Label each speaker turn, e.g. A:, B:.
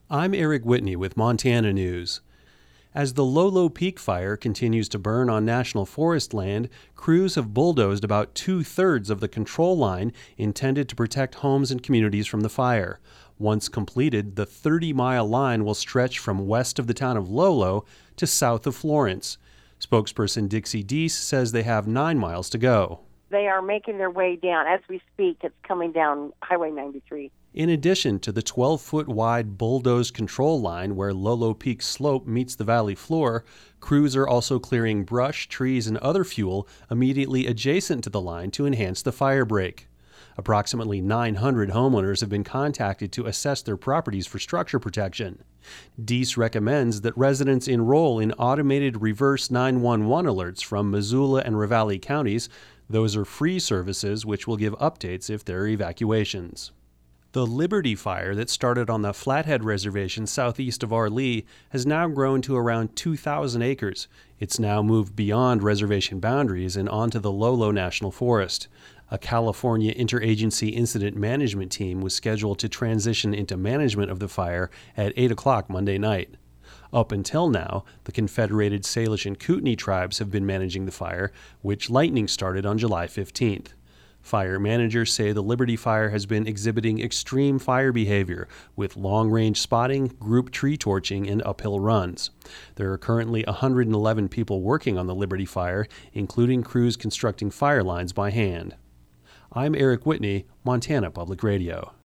A: I'm Eric Whitney with Montana News. As the Lolo Peak fire continues to burn on national forest land, crews have bulldozed about 2/3 of the control line intended to protect homes and communities from the fire. Once completed, the 30-mile line will stretch from west of the town of Lolo to south of Florence. Spokesperson Dixie Deese says they have 9 miles to go.
B: They are making their way down. As we speak, it's coming down Highway 93.
A: In addition to the 12-foot wide bulldozed control line where Lolo Peak slope meets the valley floor, crews are also clearing brush, trees, and other fuel immediately adjacent to the line to enhance the fire break. Approximately 900 homeowners have been contacted to assess their properties for structure protection. Deese recommends that residents enroll in automated reverse 911 alerts from Missoula and Ravalli counties. Those are free services which will give updates if there are evacuations. The Liberty Fire that started on the Flathead Reservation southeast of Arlee has now grown to around 2,000 acres. It's now moved beyond reservation boundaries and onto the Lolo National Forest. A California Interagency Incident Management team was scheduled to transition into management of the fire at 8 o'clock Monday night. Up until now, the Confederated Salish and Kootenai tribes have been managing the fire, which lightning started on July 15th. Fire managers say the Liberty Fire has been exhibiting extreme fire behavior with long-range spotting, group tree torching, and uphill runs. There are currently 111 people working on the Liberty Fire, including crews constructing fire lines by hand. I'm Eric Whitney, Montana Public Radio.